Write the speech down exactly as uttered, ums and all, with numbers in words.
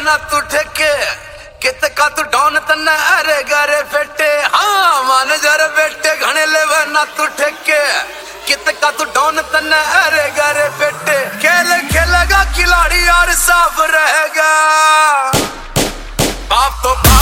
ना तू ठेके कित का तू डॉन तन्ने अरे गारे फेटे। हाँ मान जर बेटे घने ले ना तू ठेके कित का तू डॉन तन्ने अरे गारे फेटे। खेल खेलेगा खिलाड़ी और साफ रहेगा बाप तो